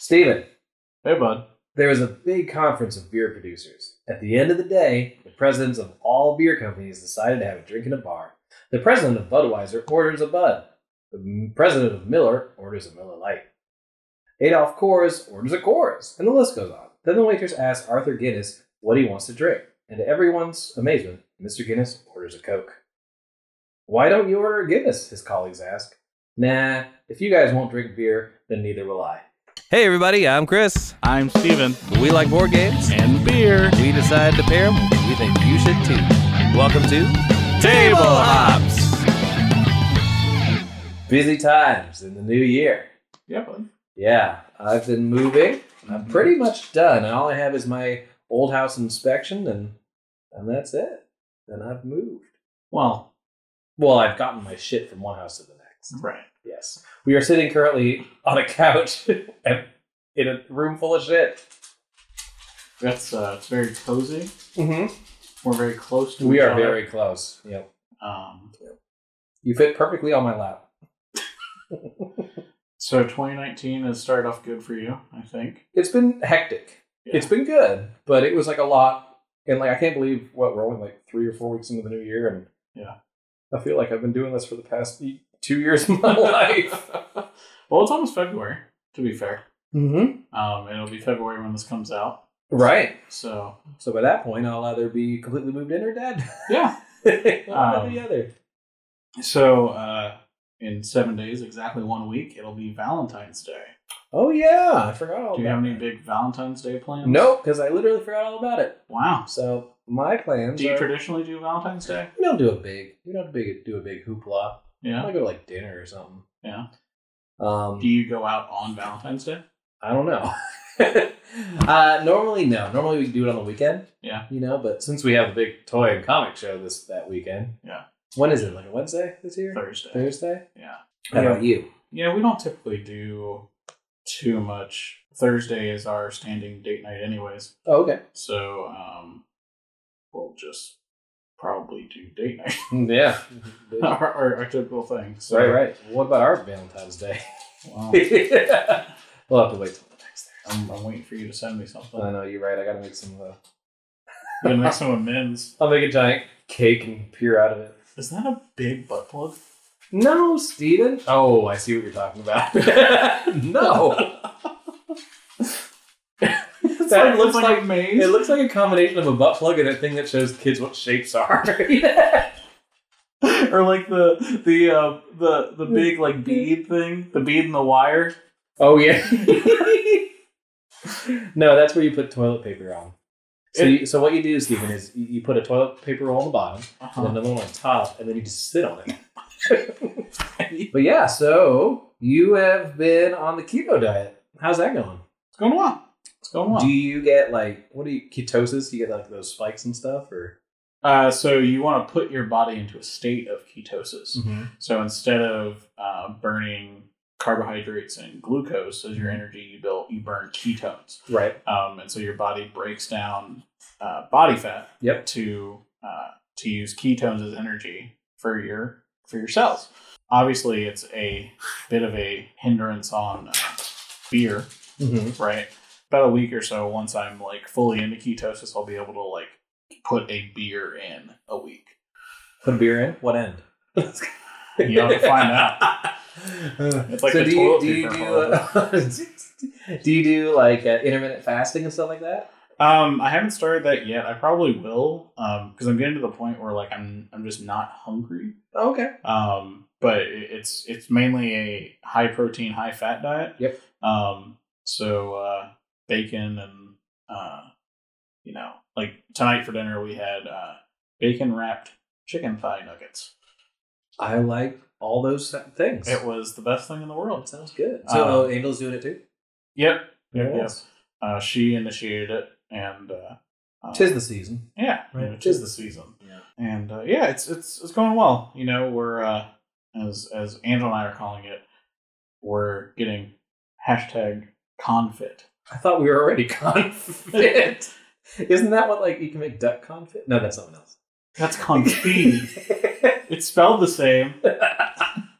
Steven, Hey, bud. there was a big conference of beer producers. At the end of the day, the presidents of all beer companies decided to have a drink in a bar. The president of Budweiser orders a Bud. The president of Miller orders a Miller Lite. Adolf Coors orders a Coors, and the list goes on. Then the waitress asks Arthur Guinness what he wants to drink, and to everyone's amazement, Mr. Guinness orders a Coke. Why don't you order a Guinness? His colleagues ask. Nah, if you guys won't drink beer, then neither will I. Hey everybody, I'm Chris. I'm Steven. We like board games, And beer. we decided to pair them. We think you should too. Welcome to Table Hops. Busy times in the new year. Yeah, bud. Yeah, I've been moving. I'm pretty much done. All I have is my old house inspection, and that's it. Then I've moved. Well, I've gotten my shit from one house to the next. right. Yes. We are sitting currently on a couch in a room full of shit. That's it's very cozy. Mm-hmm. We're very close to We each are other. very close. Yep. Um, You fit perfectly on my lap. so 2019 has started off good for you, I think. It's been hectic. Yeah. It's been good, but it was like a lot. And like I can't believe we're only like 3 or 4 weeks into the new year, and Yeah. I feel like I've been doing this for the past 2 years of my life. Well, it's almost February, to be fair. Mm-hmm. It'll be February when this comes out. Right. So, So by that point, I'll either be completely moved in or dead. yeah. One or the other. So, in 7 days, exactly 1 week, it'll be Valentine's Day. Oh yeah, I forgot all Do you about have any that. big Valentine's Day plans? Nope, because I literally forgot all about it. Wow. So my plans Do you are... traditionally do Valentine's Day? We don't do a big hoopla. I Yeah. might go to like dinner or something. Yeah. Um, Do you go out on Valentine's Day? I don't know. Normally, no. Normally we do it on the weekend. Yeah. You know, but since we have the big toy and comic show that weekend. Yeah. When is it? Like a Wednesday this year? Thursday. Thursday? Yeah. How about you? Yeah, we don't typically do too much. Thursday is our standing date night anyways. Oh, okay. So, we'll just probably do date night. Yeah. our typical thing. So, Right. What about our Valentine's Day? Well, We'll have to wait till the next Thursday. I'm waiting for you to send me something. I know, you're right. I gotta make some... I'm gonna make some amends. I'll make a giant cake and peer out of it. Is that a big butt plug? No, Steven. Oh, I see what you're talking about. No. That looks like a maze. It looks like a combination of a butt plug and a thing that shows kids what shapes are. Or like the big like bead thing, the bead and the wire. Oh yeah. No, that's where you put toilet paper on. So what you do, Steven, is you put a toilet paper roll on the bottom, and then another one on top, and then you just sit on it. But yeah, so you have been on the keto diet. How's that going? It's going well. Do you get like ketosis? You get like those spikes and stuff, or? So you want to put your body into a state of ketosis. Mm-hmm. So instead of burning carbohydrates and glucose as your energy, you burn ketones. Right. And so your body breaks down body fat. Yep. To use ketones as energy for your cells. Obviously, it's a bit of a hindrance on beer, Mm-hmm. right? About a week or so, once I'm like fully into ketosis, I'll be able to like put a beer in a week. Put a beer in? What end? You have to find out. It's like So the toilet paper. do you do like intermittent fasting and stuff like that? I haven't started that yet. I probably will, because I'm getting to the point where like I'm just not hungry. Oh, okay. But it's mainly a high protein, high fat diet. Yep. So bacon and like tonight for dinner we had bacon wrapped chicken thigh nuggets. I like all those things. It was the best thing in the world. That sounds good. So Angel's doing it too? Yep. Yes. She initiated it, and 'Tis the season. yeah, Right. it is the season. Yeah. And yeah, it's going well. You know, we're as Angela and I are calling it, we're getting #confit. I thought we were already confit. Isn't that what like you can make duck confit? No, that's something else. That's confit. It's spelled the same.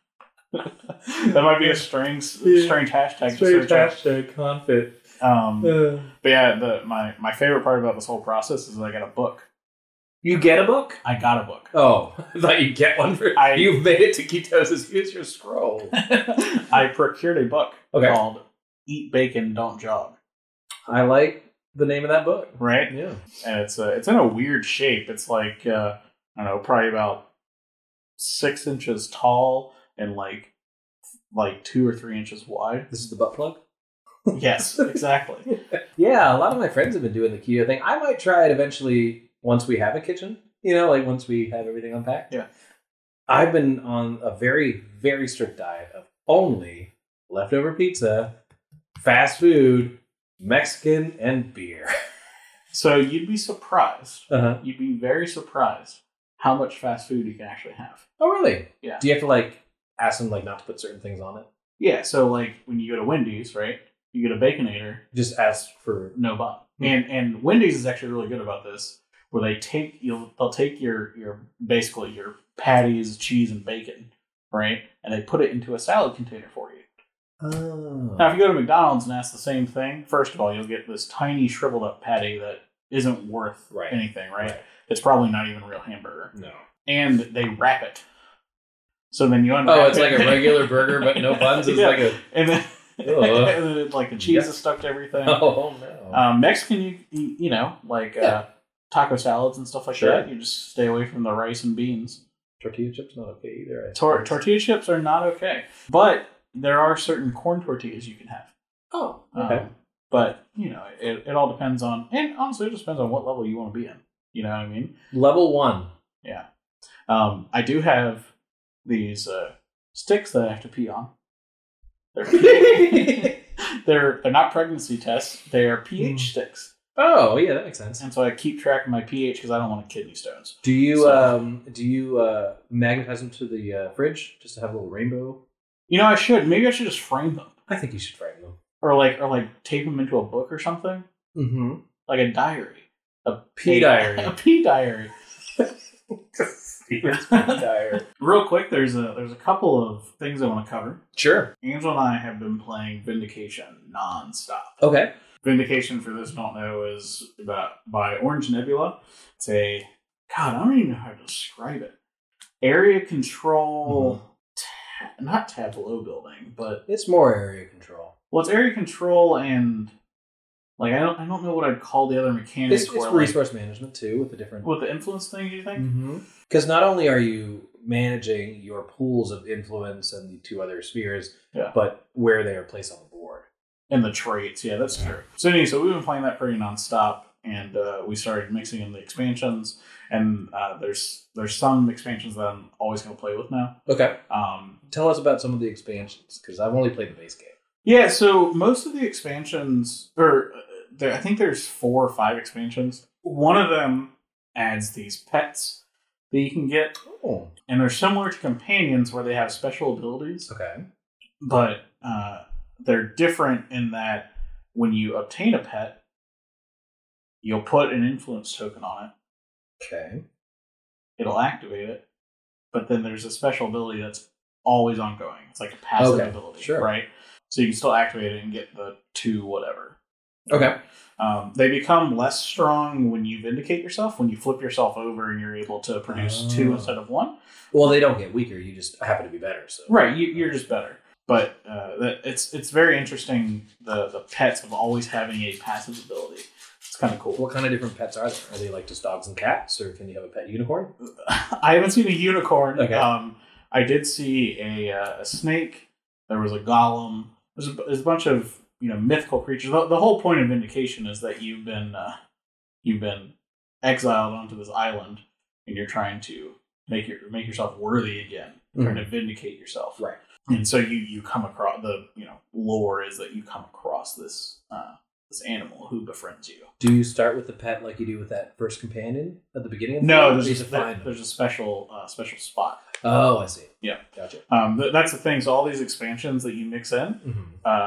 That might be a strange hashtag. Strange to search up. hashtag confit. But yeah, my favorite part about this whole process is I got a book. You get a book? I got a book. Oh, I thought you'd get one for. You've made it to ketosis. Use your scroll. I procured a book called "Eat Bacon, Don't Jog." I like the name of that book. Right? Yeah, and it's in a weird shape. It's like I don't know, probably about 6 inches tall and like 2 or 3 inches wide. This is the butt plug. Yes, exactly. Yeah, a lot of my friends have been doing the keto thing. I might try it eventually once we have a kitchen. Like once we have everything unpacked. Yeah. I've been on a very, very strict diet of only leftover pizza, fast food, Mexican, and beer. So you'd be surprised. Uh-huh. You'd be very surprised how much fast food you can actually have. Oh, really? Yeah. Do you have to ask them not to put certain things on it? Yeah. So when you go to Wendy's, right? You get a Baconator. Just ask for no bun. Mm-hmm. And Wendy's is actually really good about this, where they'll take your basically your patties, cheese, and bacon, right? And they put it into a salad container for you. Oh. Now, if you go to McDonald's and ask the same thing, first of all, you'll get this tiny shriveled up patty that isn't worth anything, right? It's probably not even a real hamburger. No. And they wrap it. So then you unwrap it's like a regular burger, but no buns. It's like a... And then, and then the cheese is stuck to everything. Oh, no. Mexican, taco salads and stuff like that. You just stay away from the rice and beans. Tortilla chips not okay either. Tortilla chips are not okay. But there are certain corn tortillas you can have. Oh, okay. But, it all depends on... And honestly, it just depends on what level you want to be in. You know what I mean? Level 1. Yeah. I do have these sticks that I have to pee on. They're not pregnancy tests. They are pH sticks. Oh, yeah, that makes sense. And so I keep track of my pH because I don't want kidney stones. Do you magnetize them to the fridge just to have a little rainbow? I should. Maybe I should just frame them. I think you should frame them. Or tape them into a book or something. Mm-hmm. Like a diary. A pee diary. A pee diary. Steven's pee diary. Real quick, there's a couple of things I want to cover. Sure. Angel and I have been playing Vindication nonstop. Okay. Vindication, for those who don't know, is by Orange Nebula. It's I don't even know how to describe it. Area control, not tableau building, but it's more area control. Well, it's area control and I don't know what I'd call the other mechanics. It's resource management too, with the influence thing. Do you think? Because not only are you managing your pools of influence and the 2 other spheres, but where they are placed on the board. And the traits, yeah, that's true. So anyway, we've been playing that pretty nonstop, and we started mixing in the expansions. And there's some expansions that I'm always going to play with now. Okay. Tell us about some of the expansions, because I've only played the base game. Yeah, so most of the expansions, I think there's 4 or 5 expansions. One of them adds these pets that you can get, and they're similar to companions where they have special abilities. Okay. But they're different in that when you obtain a pet, you'll put an influence token on it. Okay. It'll activate it, but then there's a special ability that's always ongoing. It's like a passive ability, right? So you can still activate it and get the 2 whatever. Okay. They become less strong when you vindicate yourself, when you flip yourself over and you're able to produce 2 instead of 1. Well, they don't get weaker. You just happen to be better. So. Right, you're just better. But it's very interesting, the pets of always having a passive ability. It's kind of cool. What kind of different pets are there? Are they just dogs and cats, or can you have a pet unicorn? I haven't seen a unicorn. Okay. I did see a snake. There was a golem. There's a bunch of mythical creatures. The whole point of Vindication is that you've been exiled onto this island, and you're trying to make yourself worthy again, trying to vindicate yourself. Right. And so you come across the lore is that you come across this animal who befriends you. Do you start with the pet like you do with that first companion at the beginning of the No, game? there's a special spot. Oh, I see. Yeah, gotcha. That's the thing. So all these expansions that you mix in,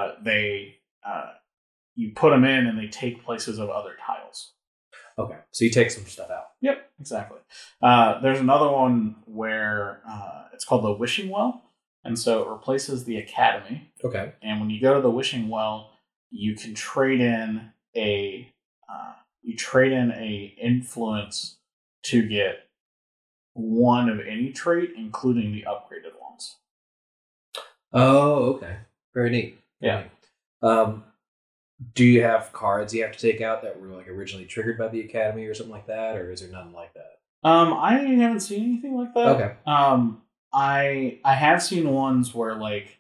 you put them in and they take places of other tiles. Okay, so you take some stuff out. Yep, exactly. There's another one where it's called the Wishing Well, and so it replaces the academy. Okay. And when you go to the wishing well, you can trade in a influence to get one of any trait, including the upgraded ones. Oh, okay. Very neat. Yeah. Do you have cards you have to take out that were like originally triggered by the academy or something like that, or is there nothing like that? I haven't seen anything like that. Okay. I have seen ones where like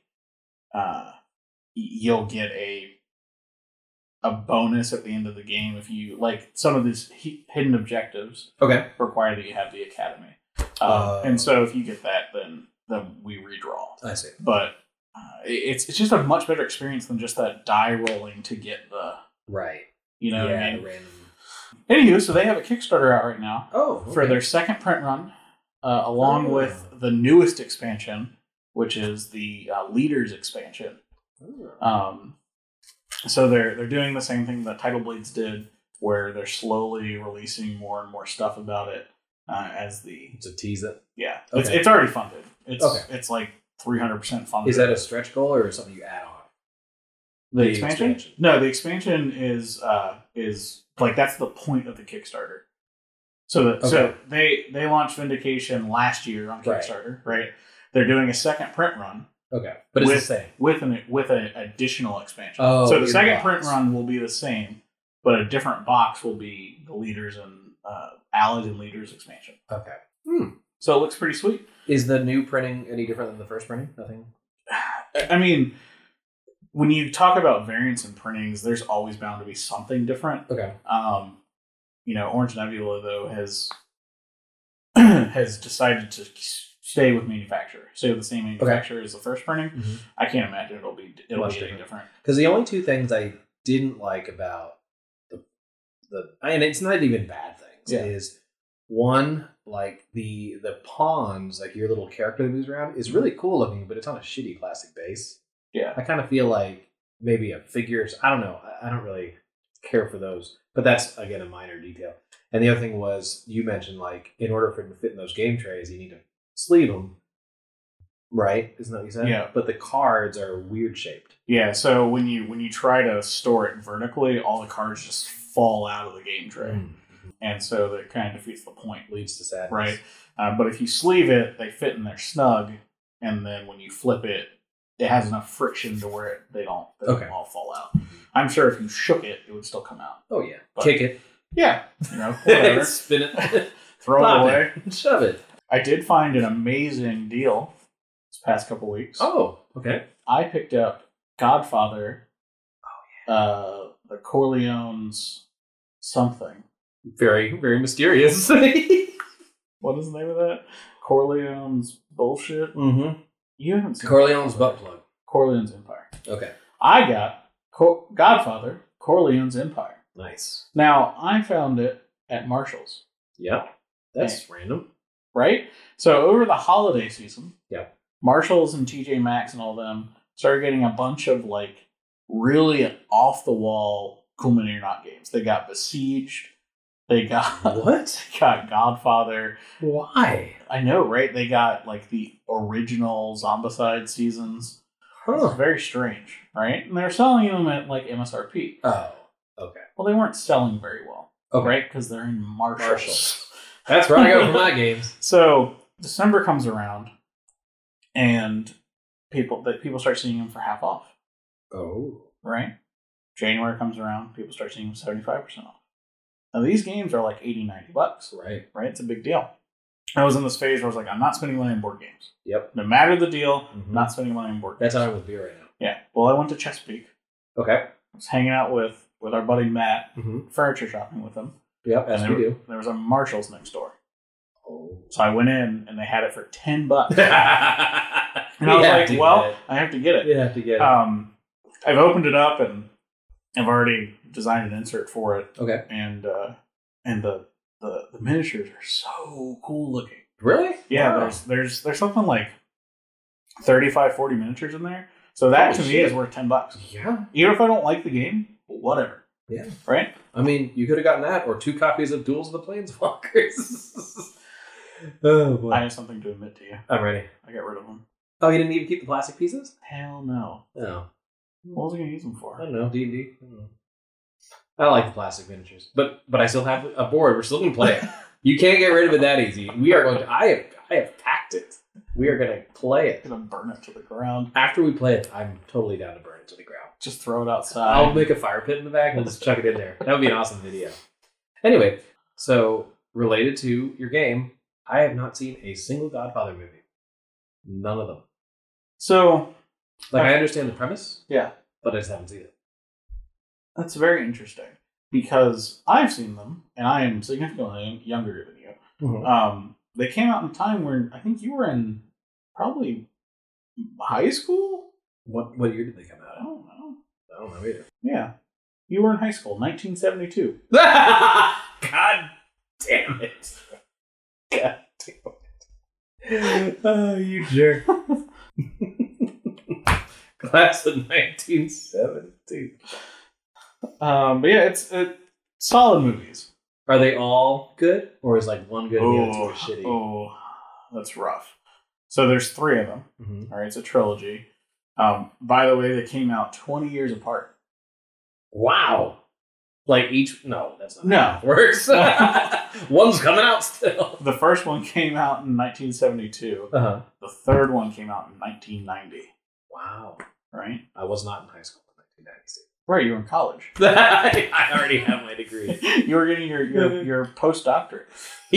you'll get a bonus at the end of the game if you like some of these hidden objectives. Okay. Require that you have the academy, and so if you get that, then we redraw. I see. But it's just a much better experience than just that die rolling to get the right. You know what I mean? The random. Anywho, so they have a Kickstarter out right now. Oh, okay. For their second print run, along with the newest expansion, which is the Leaders expansion. So they're doing the same thing that Tidal Blades did, where they're slowly releasing more and more stuff about it as the to tease it. Yeah, Okay. it's already funded. It's like 300% funded. Is that a stretch goal or something you add on? The expansion? No, the expansion is like that's the point of the Kickstarter. So they launched Vindication last year on Kickstarter, right? They're doing a second print run. Okay, but it's the same with an additional expansion. Oh, so the second print run will be the same, but a different box will be the Leaders and Allies and Leaders expansion. Okay. So it looks pretty sweet. Is the new printing any different than the first printing? Nothing. I mean, when you talk about variants and printings, there's always bound to be something different. Okay. Orange Nebula though has decided to stay with manufacturer, stay with the same manufacturer as the first printing. Mm-hmm. I can't imagine it'll be any different. Because the only two things I didn't like about and it's not even bad things, is one, like the pawns, like your little character that moves around, is really cool looking, but it's on a shitty plastic base. Yeah. I kind of feel like maybe a figures. I don't know. I don't really care for those, but that's again a minor detail. And the other thing was you mentioned like in order for it to fit in those game trays, you need to sleeve them, right? Isn't that what you said? Yeah. But the cards are weird shaped. Yeah. So when you try to store it vertically, all the cards just fall out of the game tray, and so that kind of defeats the point. Leads to sadness, right? But if you sleeve it, they fit in there snug, and then when you flip it, it has enough friction to where they don't all fall out. I'm sure if you shook it, it would still come out. Oh yeah, but, kick it. Yeah, whatever. Spin it, throw it away, shove it. I did find an amazing deal this past couple weeks. Oh, okay. I picked up Godfather. Oh yeah. The Corleone's something. Very, very mysterious. What is the name of that? Corleone's bullshit. Mm-hmm. You haven't seen Corleone's butt plug. Corleone's Empire. Okay. I got Godfather, Corleone's Empire. Nice. Now, I found it at Marshall's. Yeah. That's random. Right? So, over the holiday season, Marshalls and TJ Maxx and all them started getting a bunch of, like, really off-the-wall Cool Mini or Not games. They got Besieged. They got... What? They got Godfather. Why? I know, right? They got, like, the original Zombicide seasons. Huh. It's very strange, right? And they're selling them at, like, MSRP. Oh, okay. Well, they weren't selling very well, right? Because they're in Marshalls. That's where I go for my games. So, December comes around, and people start seeing them for half off. Oh. Right? January comes around, people start seeing them 75% off. Now, these games are like $80, $90. Right. Right? It's a big deal. I was in this phase where I was like, I'm not spending money on board games. Yep. No matter the deal, I'm not spending money on board games. That's how I'm with beer right now. Yeah. Well, I went to Chesapeake. Okay. I was hanging out with our buddy Matt, Mm-hmm. furniture shopping with him. Yep, as we do. There was a Marshalls next door. Oh. So I went in, and they had it for $10. And I was like, well, I have to get it. You have to get it. I've opened it up, and I've already designed an insert for it. Okay. And the miniatures are so cool looking. Really? Yeah, wow. there's something like 35, 40 miniatures in there. So that to me is worth $10. Yeah. Even if I don't like the game, whatever. Yeah. Right? I mean, you could have gotten that or 2 copies of Duels of the Planeswalkers. Oh, boy. I have something to admit to you. I'm ready. I got rid of them. Oh, you didn't even keep the plastic pieces? Hell no. No. What was I going to use them for? I don't know. D&D? I don't know. I like the plastic miniatures. But I still have a board. We're still going to play it. You can't get rid of it that easy. We are going to... I have packed it. We are going to play it. I'm going to burn it to the ground. After we play it, I'm totally down to burn it to the ground. Just throw it outside. I'll make a fire pit in the back and just chuck it in there. That would be an awesome video. Anyway, so related to your game, I have not seen a single Godfather movie. None of them. So... I understand the premise. Yeah. But I just haven't seen it. That's very interesting. Because I've seen them, and I am significantly younger than you. Mm-hmm. They came out in a time where I think you were in probably high school? What year did they come out? I don't know. I don't know either. Yeah. You were in high school, 1972. God damn it. God damn it. Oh, you jerk. Class of 1972. But yeah, it's solid movies. Are they all good? Or is like one good and the other two are shitty? Oh, that's rough. So there's 3 of them. Mm-hmm. All right, it's a trilogy. By the way, they came out 20 years apart. Wow. Like each... No, that's not No. how it works. One's coming out still. The first one came out in 1972. Uh-huh. The third one came out in 1990. Wow. Right? I was not in high school in 1996. Right, you were in college. I already have my degree. You were getting your postdoctorate.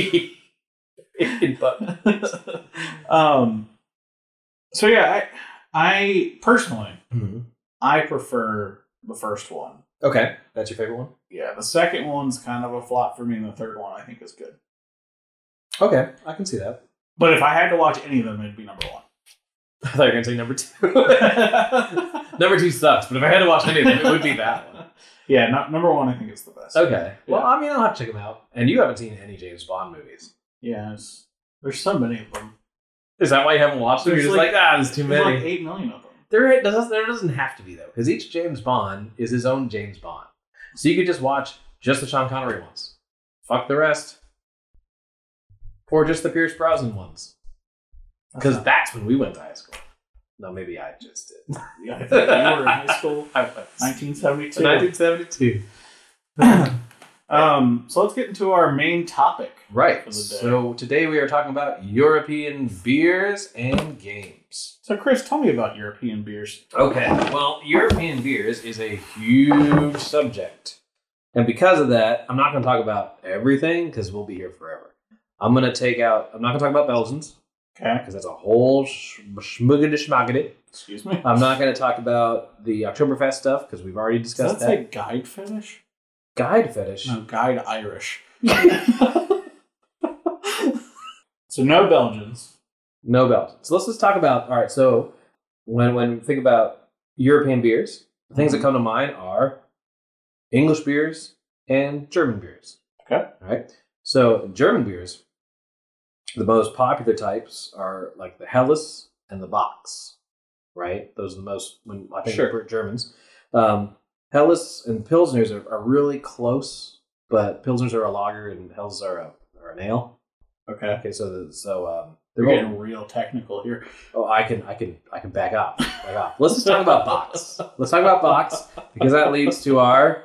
So yeah, I personally, Mm-hmm. I prefer the first one. Okay, that's your favorite one? Yeah, the second one's kind of a flop for me, and the third one I think is good. Okay, I can see that. But if I had to watch any of them, it'd be number 1. I thought you were going to say number 2. Number 2 sucks, but if I had to watch any of them, it would be that one. Yeah, number 1 I think is the best. Okay. Well, Yeah. I mean, I'll have to check them out. And you haven't seen any James Bond movies. Yeah, there's so many of them. Is that why you haven't watched them? You're There's just there's too There's many. like 8 million of them. There doesn't have to be, though, because each James Bond is his own James Bond. So you could just watch just the Sean Connery ones. Fuck the rest. Or just the Pierce Brosnan ones. Because that's when we went to high school. No, maybe I just did. Yeah, I think you were in high school. I was. 1972. 1972. So let's get into our main topic. Right. For the day. So today we are talking about European beers and games. So Chris, tell me about European beers. Okay. Well, European beers is a huge subject. And because of that, I'm not going to talk about everything because we'll be here forever. I'm not going to talk about Belgians. Okay. Because that's a whole schmuggity. Excuse me. I'm not going to talk about the Oktoberfest stuff because we've already discussed Does that say guide fetish? Guide fetish. No, guide Irish. So no Belgians. No Belgians. So let's just talk about, all right, so when we think about European beers, the things that come to mind are English beers and German beers. Okay. All right. So German beers, the most popular types are like the Helles and the Bocks, right? Those are the most, when I think Sure. of Germans. Helles and Pilsners are really close, but Pilsners are a lager and Helles are an ale. Okay. Okay, so We're they're getting real technical here. Oh, I can back up. Let's just talk about Bocks. Let's talk about Bocks because that leads to our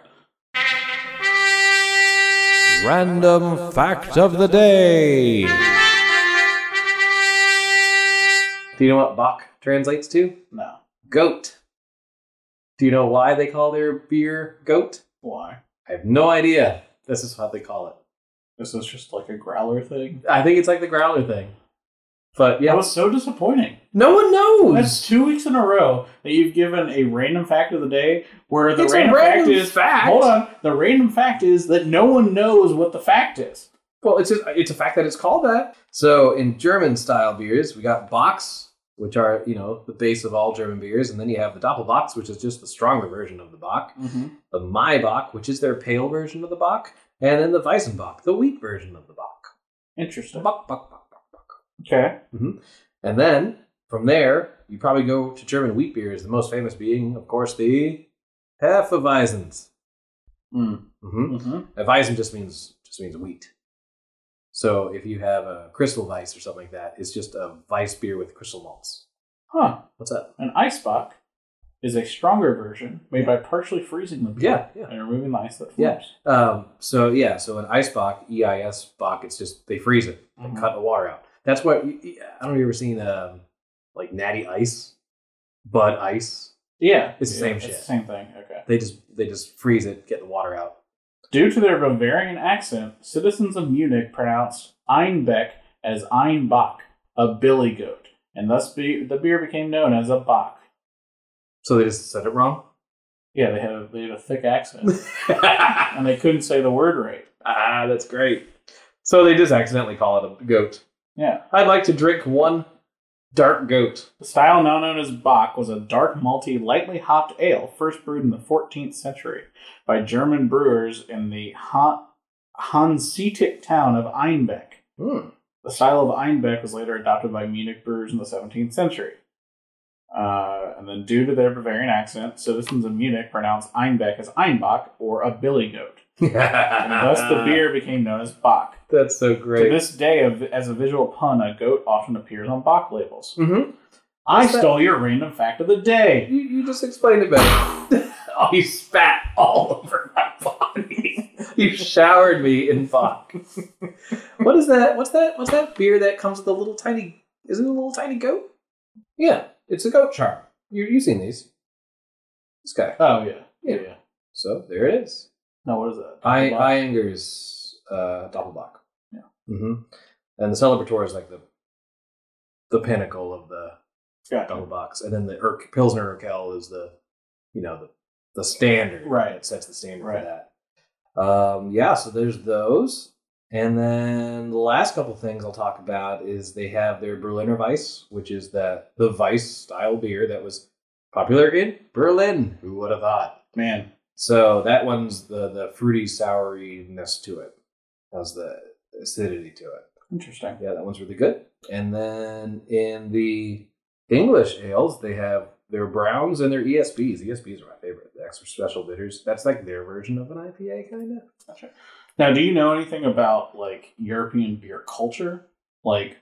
Random fact of the day. Do you know what Bock translates to? No. Goat. Do you know why they call their beer goat? Why? I have no idea. This is how they call it. This is just like a growler thing. I think it's like the growler thing. But That yeah, was so disappointing. no one knows. That's 2 weeks in a row that you've given a random fact of the day where the It's a random fact random is fact. Hold on. The random fact is that no one knows what the fact is. Well, it's a fact that it's called that. So in German style beers, we got Bocks, which are, the base of all German beers, and then you have the Doppelbocks, which is just the stronger version of the Bock, the Maibock, which is their pale version of the Bock, and then the Weissenbock, the wheat version of the Bock. Interesting. Bock, bock, bock, bock, bock. Okay. And then from there, you probably go to German wheat beers, the most famous being, of course, the Hefeweizens. Weizen just means wheat. So if you have a Crystal Weiss or something like that, it's just a Weiss beer with crystal malts Huh. What's up? An Eisbock is a stronger version made by partially freezing the beer Yeah. and removing the ice that Yeah. forms. So an ice bock, EIS bock, it's just they freeze it and Mhm. cut the water out. That's what I don't know if you ever seen like Natty Ice, Bud Ice. Yeah. It's the same it's shit. the same thing. Okay. They just freeze it, get the water out. Due to their Bavarian accent, citizens of Munich pronounced Einbeck as Einbach, a billy goat, and thus the beer became known as a bock. So they just said it wrong. Yeah, they had a thick accent, and they couldn't say the word right. That's great. So they just accidentally call it a goat. Yeah. I'd like to drink one dark goat. The style now known as Bock was a dark, malty, lightly hopped ale first brewed in the 14th century by German brewers in the Hanseatic town of Einbeck. The style of Einbeck was later adopted by Munich brewers in the 17th century. And then due to their Bavarian accent, citizens of Munich pronounced Einbeck as Einbach, or a billy goat. And thus the beer became known as Bock. That's so great. To this day, as a visual pun, a goat often appears on Bock labels. Mm-hmm. I stole your random fact of the day. You just explained it better. Oh, you spat all over my body. You showered me in Bock. What is that? What's that beer that comes with a little tiny? Is it a little tiny goat? Yeah, it's a goat charm. You've seen these. This guy. Oh, yeah. Yeah. So there it is. No, what is that? Einger's Doppelbock. Yeah. Mm-hmm. And the Celebrator is like the pinnacle of the Doppelbocks, and then the Pilsner Urquell is the standard. Right. It sets the standard Right. for that. So there's those. And then the last couple things I'll talk about is they have their Berliner Weiss, which is the Weiss style beer that was popular in Berlin. Who would have thought? Man. So that one's the fruity souriness to it. Has the acidity to it. Interesting. Yeah, that one's really good. And then in the English ales, they have their browns and their ESBs. ESBs are my favorite. The extra special bitters. That's like their version of an IPA, kind of. Gotcha. Now, do you know anything about like European beer culture? Like,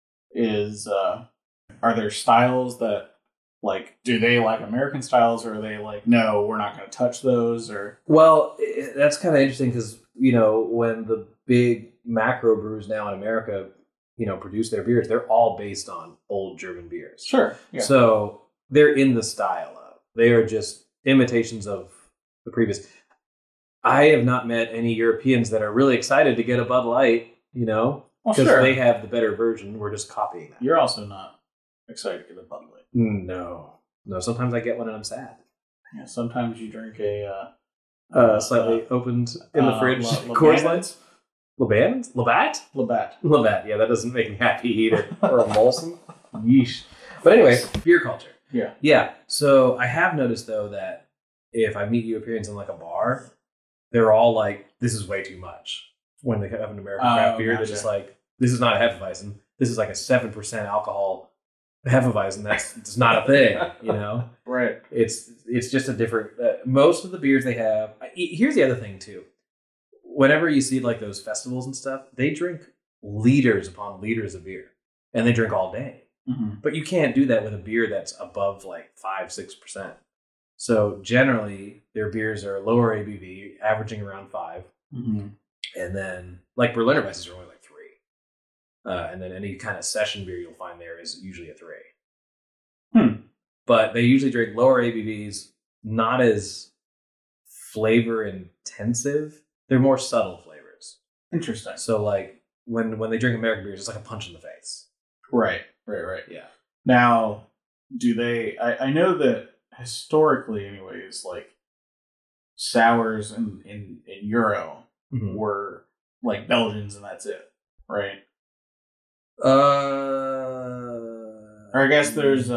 are there styles that like do they like American styles, or are they like no, we're not going to touch those? Or that's kind of interesting because when the big macro brews now in America, produce their beers, they're all based on old German beers. Sure. Yeah. So they're in the style of. They are just imitations of the previous. I have not met any Europeans that are really excited to get a Bud Light, because they have the better version. We're just copying that. You're also not excited to get a Bud Light. No. Sometimes I get one and I'm sad. Yeah. Sometimes you drink a slightly opened in the fridge. Coors Light. Labatt. Yeah, that doesn't make me happy either. Or a Molson. Yeesh. But anyway, beer culture. Yeah. Yeah. So I have noticed though that if I meet Europeans in like a bar, they're all like, "This is way too much." When they have an American craft beer, they're just like, "This is not a Hefeweizen. This is like a 7% alcohol Hefeweizen. That's not a thing." Right. It's just a different. Most of the beers they have. Here's the other thing too. Whenever you see like those festivals and stuff, they drink liters upon liters of beer, and they drink all day. Mm-hmm. But you can't do that with a beer that's above like 5-6%. So generally, their beers are lower ABV, averaging around 5, mm-hmm. and then like Berliner Weisses are only like 3, and then any kind of session beer you'll find there is usually a 3. But they usually drink lower ABVs, not as flavor intensive. They're more subtle flavors. Interesting. So like when they drink American beers, it's like a punch in the face. Right. Yeah. Now, do they? I know that historically, anyways, like sours in Euro Mm-hmm. were like Belgians, and that's it, right? Or I guess there's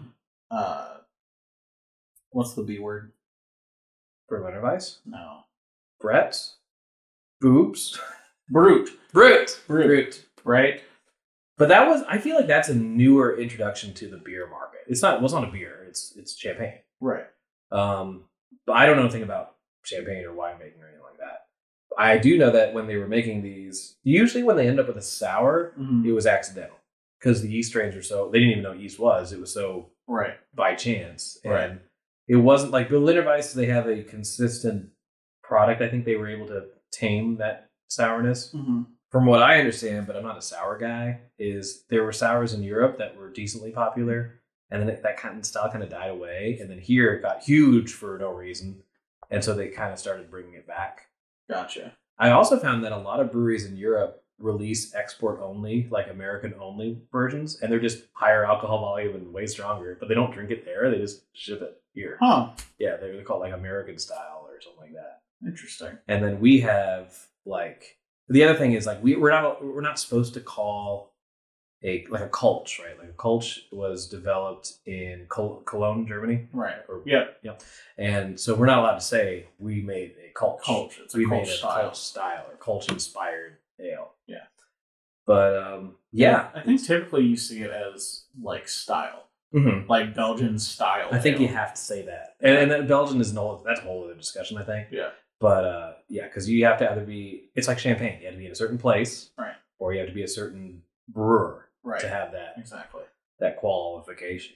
what's the B word? Berliner Weiss? No. Brett? Boobs? Brute. Right? But I feel like that's a newer introduction to the beer market. It's not a beer, it's champagne. Right. But I don't know anything about champagne or winemaking or anything like that. I do know that when they were making these, usually when they end up with a sour, Mm-hmm. it was accidental. because the yeast strains were so, they didn't even know what yeast was. It was so Right. by chance. And Right. it wasn't like Berliner Weiss, they have a consistent product. I think they were able to tame that sourness. Mm-hmm. From what I understand, but I'm not a sour guy, is there were sours in Europe that were decently popular, and then that kind of style kind of died away, and then here it got huge for no reason, and so they kind of started bringing it back. Gotcha. I also found that a lot of breweries in Europe release export only, like American only versions, and they're just higher alcohol volume and way stronger, but they don't drink it there, they just ship it here. Huh. Yeah, they're called like American style or something like that. Interesting. And then we have like, the other thing is like we're not supposed to call a Kolsch, right? Like a Kolsch was developed in Cologne, Germany. Right. Or, yeah. And so we're not allowed to say we made a Kolsch. Kolsch. It's a we Kolsch made a style. Kolsch style or Kolsch inspired ale. Yeah. But yeah. I think typically you see it as like style. Mm-hmm. Like Belgian style. I think ale. you have to say that. And then Belgian is that's a whole other discussion, I think. Yeah. But yeah, because you have to either be, it's like champagne. You have to be in a certain place. Right. Or you have to be a certain brewer Right. to have that Exactly. that qualification.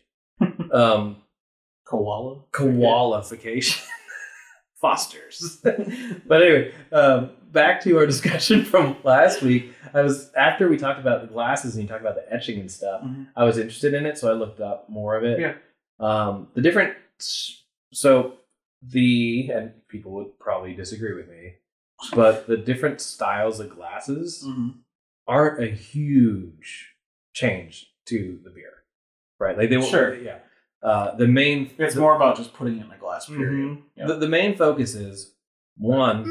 Koala? Qualification. Fosters. But anyway, back to our discussion from last week. After we talked about the glasses and you talked about the etching and stuff, Mhm. I was interested in it, so I looked up more of it. Yeah. The different, and people would probably disagree with me, but the different styles of glasses Mm-hmm. aren't a huge change to the beer, right? Like they will, Sure. yeah. The main, It's more about just putting it in a glass, period. Mhm. Yeah. The main focus is one.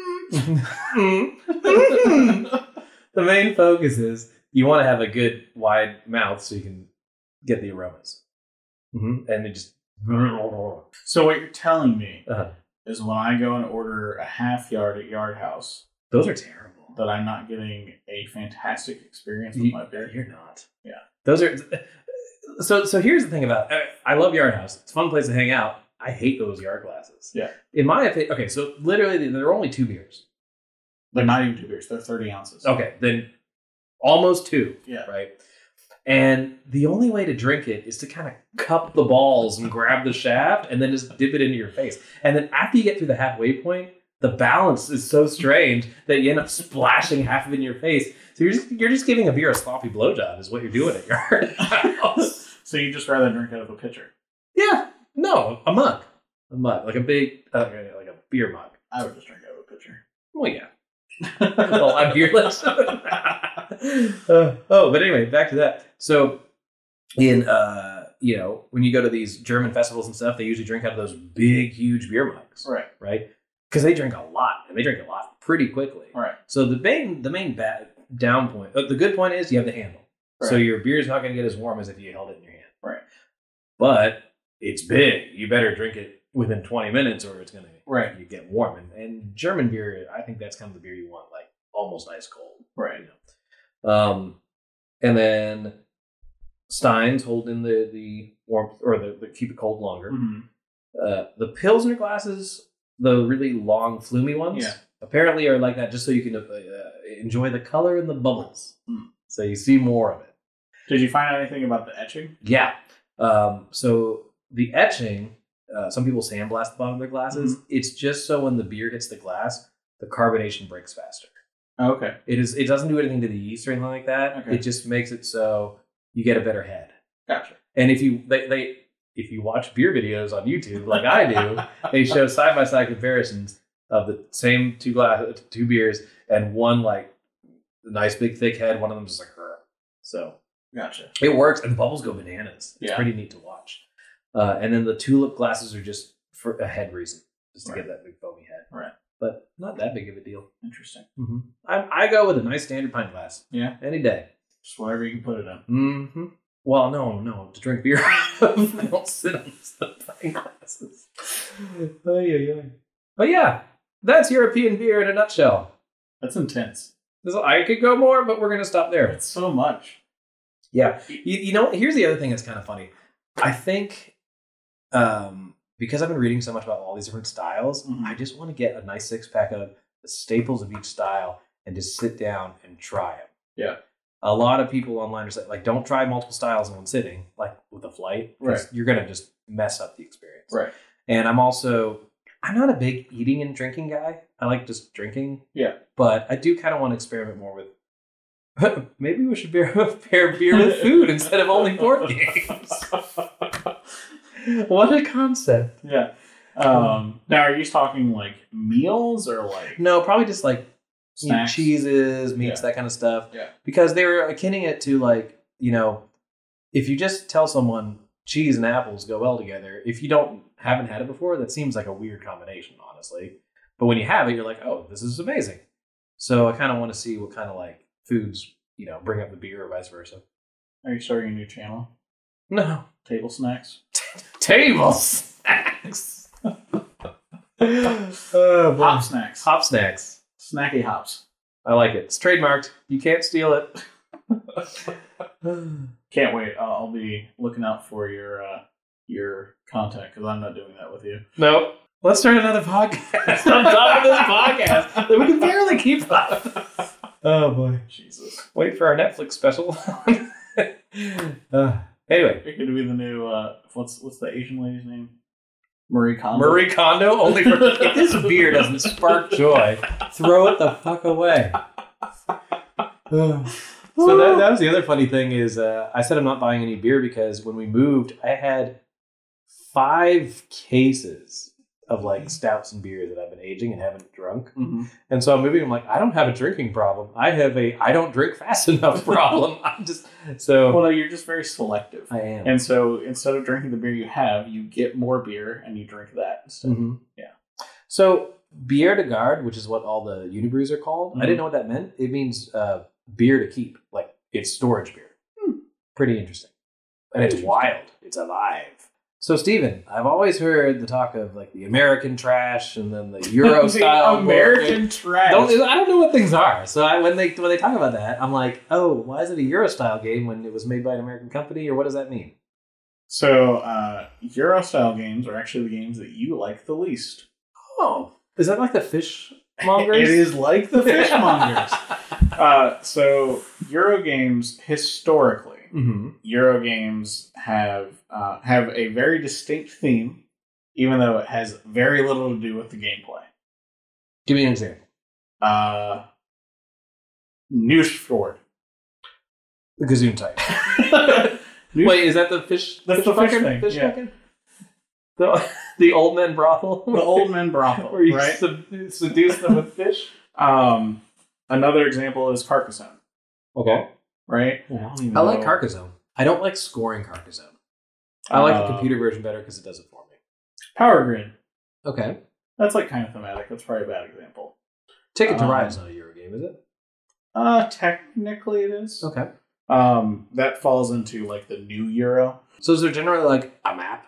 The main focus is you want to have a good wide mouth so you can get the aromas, and it just. So what you're telling me Uh-huh. is when I go and order a half yard at Yard House, Those are terrible. that I'm not getting a fantastic experience with my beer. You're not. Yeah. Those are. So here's the thing about. I love Yard House. It's a fun place to hang out. I hate those yard glasses. Yeah. In my opinion, okay. So literally, there are only 2 beers. They're not even 2 beers. They're 30 ounces. Okay, then almost 2. Yeah. Right. And the only way to drink it is to kind of cup the balls and grab the shaft and then just dip it into your face. And then after you get through the halfway point, the balance is so strange that you end up splashing half of it in your face. So you're just giving a beer a sloppy blowjob is what you're doing at Yard House. So you just rather drink out of a pitcher? Yeah. No, a mug. A mug. Like a big, like a beer mug. I would just drink out of a pitcher. Well, yeah. Well, I'm beerless. But anyway, back to that. So, in when you go to these German festivals and stuff, they usually drink out of those big, huge beer mugs, right? Because they drink a lot, and they drink a lot pretty quickly. Right. So the main bad down point, the good point is you have the handle, so your beer's not going to get as warm as if you held it in your hand. Right. But it's big. You better drink it within 20 minutes, or it's going to you get warm. And German beer, I think that's kind of the beer you want, like almost ice cold. Right. You know? And then Steins hold in the warmth, or the keep it cold longer. Mm-hmm. The Pilsner glasses, the really long, flumey ones, apparently are like that just so you can enjoy the color and the bubbles. So you see more of it. Did you find out anything about the etching? Yeah. So the etching, some people sandblast the bottom of their glasses. Mm-hmm. It's just so when the beer hits the glass, the carbonation breaks faster. Okay. It doesn't do anything to the yeast or anything like that. Okay. It just makes it so you get a better head. Gotcha. And if you watch beer videos on YouTube like I do, they show side by side comparisons of the same 2 beers, and one like a nice big thick head. One of them is like her. So gotcha. It works, and the bubbles go bananas. It's Yeah. pretty neat to watch. And then the tulip glasses are just for a head reason, just to get that big foamy head. Right. But not that big of a deal. Interesting. Mm-hmm. I go with a nice standard pint glass. Yeah. Any day. Just whatever you can put it in. Mm-hmm. Well, no, to drink beer. I don't sit on the pint glasses. But yeah, that's European beer in a nutshell. That's intense. I could go more, but we're going to stop there. It's so much. Yeah. You know, here's the other thing that's kind of funny. I think because I've been reading so much about all these different styles, I just want to get a nice 6-pack of the staples of each style and just sit down and try them. Yeah. a lot of people online are saying, like, don't try multiple styles in one sitting, like with a flight. Right. You're going to just mess up the experience. Right. And I'm not a big eating and drinking guy. I like just drinking. Yeah. But I do kind of want to experiment more with, maybe we should pair beer with food instead of only board games. What a concept. Yeah. Now, are you talking like meals or like No, probably just like snacks? cheeses, meats, Yeah. that kind of stuff. Yeah. Because they were akinning it to like, if you just tell someone cheese and apples go well together, if you haven't had it before, that seems like a weird combination, honestly. But when you have it, you're like, oh, this is amazing. So I kind of want to see what kind of like foods, bring up the beer or vice versa. Are you starting a new channel? No. Table snacks? Table snacks. Hop snacks. Hop snacks. Snacky hops. I like it. It's trademarked. You can't steal it. Can't wait. I'll be looking out for your content because I'm not doing that with you. Nope. Let's start another podcast on top of this podcast that we can barely keep up. Oh boy. Jesus. Wait for our Netflix special. Anyway. It could be the new what's the Asian lady's name? Marie Kondo. Marie Kondo, only for if this beer doesn't spark joy, throw it the fuck away. So that was the other funny thing is I said I'm not buying any beer because when we moved, I had 5 cases of like stouts and beers that I've been aging and haven't drunk. Mm-hmm. And so I'm moving. I'm like, I don't have a drinking problem. I have I don't drink fast enough problem. Well, no, you're just very selective. I am. And so instead of drinking the beer you have, you get more beer and you drink that instead. Mm-hmm. Yeah. So bière de garde, which is what all the unibrews are called. Mm-hmm. I didn't know what that meant. It means beer to keep, like it's storage beer. Pretty interesting. And it's wild. It's alive. So, Steven, I've always heard the talk of like the American trash and then the Euro style. American trash. I don't know what things are. So when they talk about that, I'm like, oh, why is it a Euro style game when it was made by an American company, or what does that mean? So Euro style games are actually the games that you like the least. Oh, is that like the fishmongers? It is like the fishmongers. So Euro games historically. Mm-hmm. Euro games have a very distinct theme, even though it has very little to do with the gameplay. Give me an example. Newsfjord. The Gazoon type. Wait, is that the fish? That's the fish thing. Fish yeah. fucking? The old men brothel. The old men brothel, where you right? Seduce them with fish. Another example is Carcassonne. Okay. Right? I like Carcassonne. I don't like scoring Carcassonne. I like the computer version better because it does it for me. Power Grid. Okay. That's like kind of thematic. That's probably a bad example. Ticket to Ride is not a Euro game, is it? Technically it is. Okay. That falls into like the new Euro. So is there generally like a map?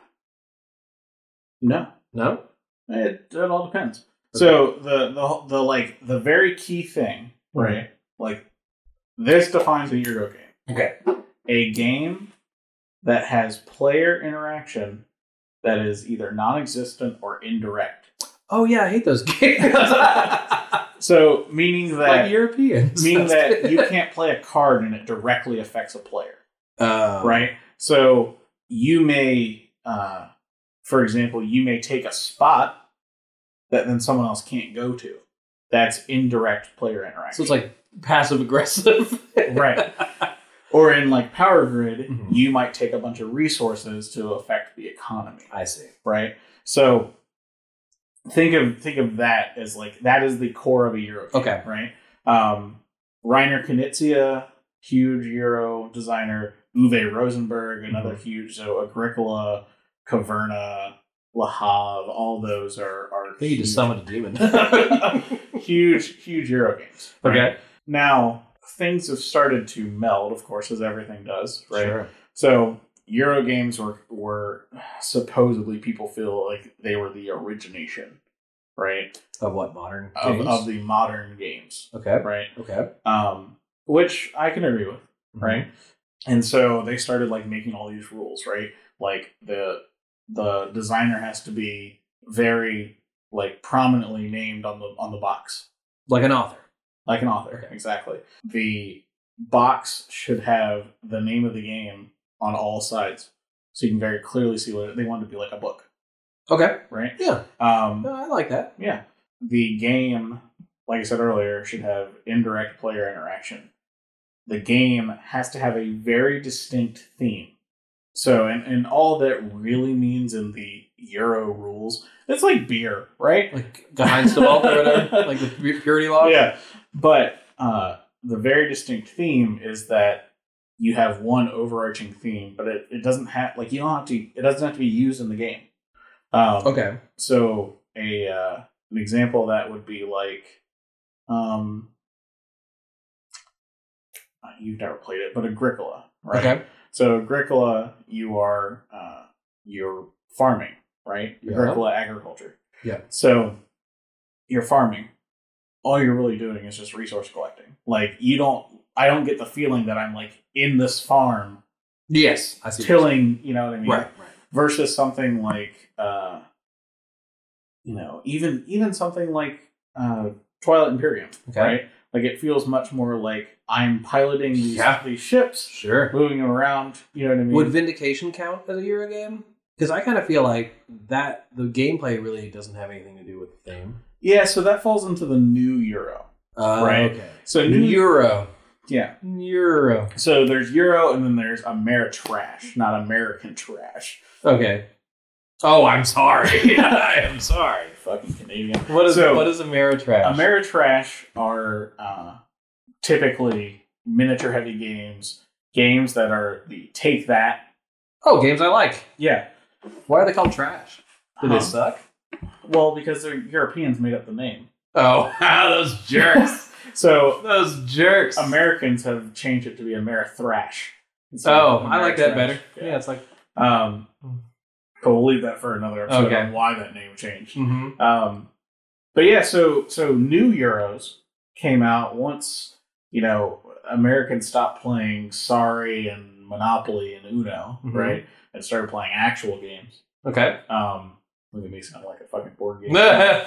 No. No? It all depends. Okay. So the like the very key thing, right? Like this defines a Euro game. Okay. A game that has player interaction that is either non-existent or indirect. Oh yeah, I hate those games. So meaning that like Europeans. meaning that you can't play a card and it directly affects a player. Right? So you may for example, you may take a spot that then someone else can't go to. That's indirect player interaction. So it's like passive aggressive. Right. Or in like Power Grid, you might take a bunch of resources to affect the economy. I see. Right? So think of that as like that is the core of a Euro game. Okay. Right? Reiner Knizia, huge Euro designer. Uwe Rosenberg, another huge. So Agricola, Caverna, Le Havre, all those are I think you just summoned a demon. huge Euro games. Right? Okay. Now, things have started to meld, of course, as everything does, right? Sure. So, Euro games were supposedly, people feel like they were the origination, right? Of what, modern games? Of the modern games. Okay. Right? Okay. Which I can agree with, right? Mm-hmm. And so, they started, like, making all these rules, right? Like, the designer has to be very, like, prominently named on the box. Like an author. Like an author, exactly. The box should have the name of the game on all sides, so you can very clearly see what they want it to be, like a book, Okay. right? Yeah. No, I like that. Yeah. The game, like I said earlier, should have indirect player interaction. The game has to have a very distinct theme. So, and all that really means in the Euro rules, it's like beer, right? Like Geheimnisvault or whatever, like the purity law. Yeah. But the very distinct theme is that you have one overarching theme, but it doesn't have, like, you don't have to, it doesn't have to be used in the game. Okay. So an example of that would be like, you've never played it, but Agricola, right? Okay. So Agricola, you're farming, right? Yeah. Agricola, agriculture. Yeah. So you're farming. All you're really doing is just resource collecting. Like, I don't get the feeling that I'm like in this farm. Yes, I see. Tilling, you know what I mean? Right. Versus something like, even something like Twilight Imperium, Okay. right? Like, it feels much more like I'm piloting these ships, Sure. moving them around. You know what I mean? Would Vindication count as a Euro game? Because I kind of feel like that the gameplay really doesn't have anything to do with the theme. Yeah, so that falls into the new Euro, right? Okay. So Euro. Yeah. Euro. So there's Euro, and then there's Ameritrash, not American trash. Okay. Oh, I'm sorry. I am sorry. Fucking Canadian. What is Ameritrash? Ameritrash are typically miniature heavy games that are the take that. Oh, games I like. Yeah. Why are they called trash? Do they suck? Well, because they're Europeans made up the name. Oh, those jerks. So those jerks. Americans have changed it to be Amerithrash. Oh, I like that better. Yeah, it's like. But we'll leave that for another episode on why that name changed. Mm-hmm. But yeah, so new Euros came out once, Americans stopped playing Sorry and Monopoly and Uno, right? And started playing actual games. Okay. Look at me sound like a fucking board game.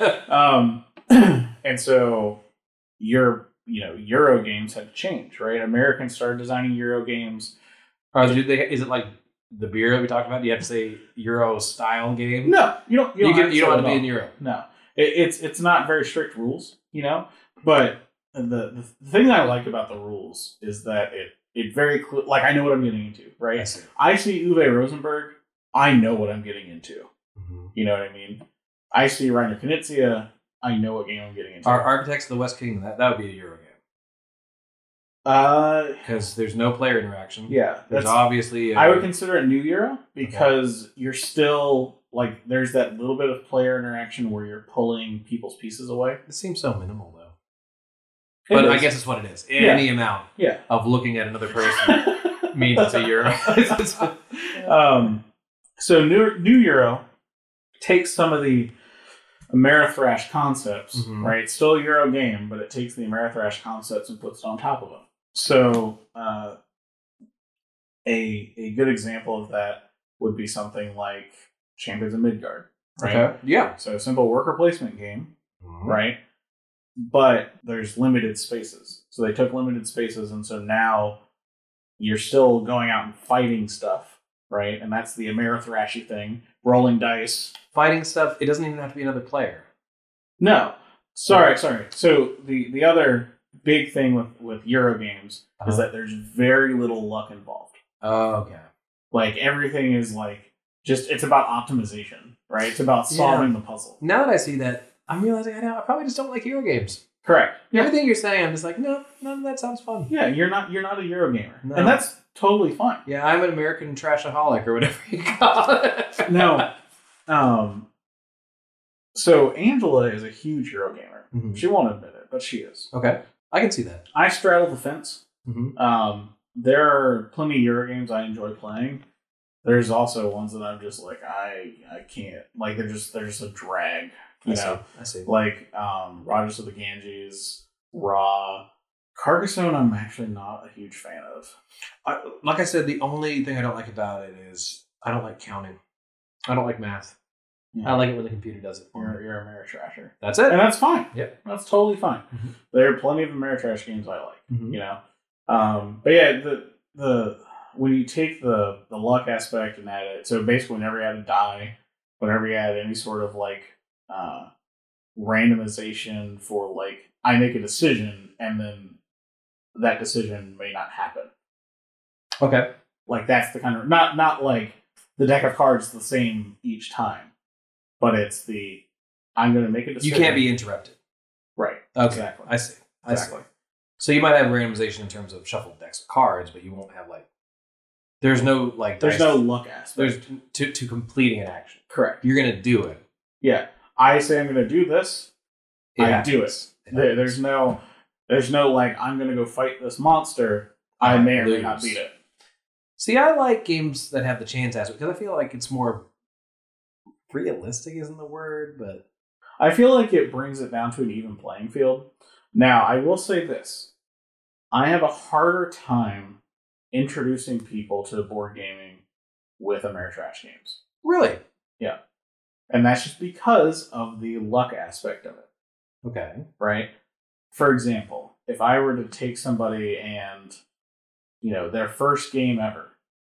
And so Euro games had to change, right? Americans started designing Euro games. Is it like the beer that we talked about? Do you have to say Euro style game? No, you don't. You don't have to be in Euro. No, it's not very strict rules, But the thing that I like about the rules is that it very like I know what I'm getting into, right? I see Uwe Rosenberg, I know what I'm getting into. Mm-hmm. You know what I mean? I see Reiner Knizia, I know what game I'm getting into. Our Architects of the West Kingdom, that would be a Euro game. Because there's no player interaction. Yeah. There's obviously... I would consider it New Euro because you're still... Like, there's that little bit of player interaction where you're pulling people's pieces away. It seems so minimal, though. But I guess it's what it is. Any amount of looking at another person means it's a Euro. So New Euro takes some of the Amerithrash concepts, right? It's still a Euro game, but it takes the Amerithrash concepts and puts it on top of them. So a good example of that would be something like Champions of Midgard, right? Okay. Yeah. So a simple worker placement game, right? But there's limited spaces. So they took limited spaces, and so now you're still going out and fighting stuff, right? And that's the Amerithrashy thing, rolling dice. Fighting stuff, it doesn't even have to be another player. No. Sorry. So the other big thing with Euro games is that there's very little luck involved. Oh, okay. Like, everything is like, it's about optimization, right? It's about solving the puzzle. Now that I see that, I'm realizing I probably just don't like Euro games. Correct. Yeah. Everything you're saying, I'm just like, no, none of that sounds fun. Yeah, you're not a Euro gamer. No. And that's totally fine. Yeah, I'm an American trashaholic or whatever you call it. No. So Angela is a huge Euro gamer. Mm-hmm. She won't admit it, but she is. Okay. I can see that. I straddle the fence. Mm-hmm. There are plenty of Euro games I enjoy playing. There's also ones that I'm just like, I can't. Like, they're just a drag. I see. Like, Rogers of the Ganges, Raw, Carcassonne, I'm actually not a huge fan of. Like I said, the only thing I don't like about it is I don't like counting. I don't like math. Yeah. I like it when the computer does it for me. You're a Ameritrasher. That's it. And that's fine. Yep. That's totally fine. Mm-hmm. There are plenty of Ameritrash games I like, But yeah, the when you take the luck aspect and add it, so basically whenever you add a die, whenever you add any sort of like randomization for like I make a decision and then that decision may not happen. Okay. Like that's the kind of not like the deck of cards the same each time, but it's the I'm going to make a decision. You can't be interrupted. Right. Okay. Exactly. I see. Exactly. So you might have randomization in terms of shuffled decks of cards, but you won't have like there's no like there's no luck aspect. There's to completing an action. Correct. You're gonna do it. Yeah. I say I'm going to do this. I do it. There's no like I'm going to go fight this monster. I may or may not beat it. See, I like games that have the chance aspect because I feel like it's more realistic, isn't the word, but I feel like it brings it down to an even playing field. Now, I will say this. I have a harder time introducing people to board gaming with Ameritrash games. Really? Yeah. And that's just because of the luck aspect of it. Okay. Right? For example, if I were to take somebody and, their first game ever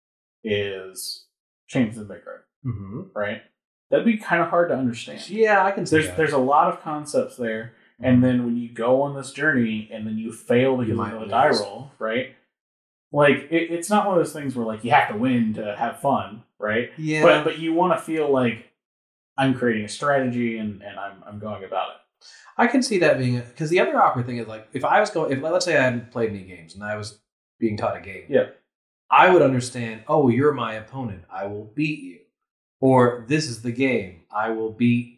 is Chains of the Big Red, right? That'd be kind of hard to understand. Yeah, I can see that. There's a lot of concepts there, and then when you go on this journey and then you fail because of the die roll, right? Like it's not one of those things where like you have to win to have fun, right? Yeah. But you want to feel like I'm creating a strategy and I'm going about it. I can see that being because the other awkward thing is like if let's say I hadn't played any games and I was being taught a game, yeah, I would understand. Oh, you're my opponent. I will beat you. Or this is the game. I will beat.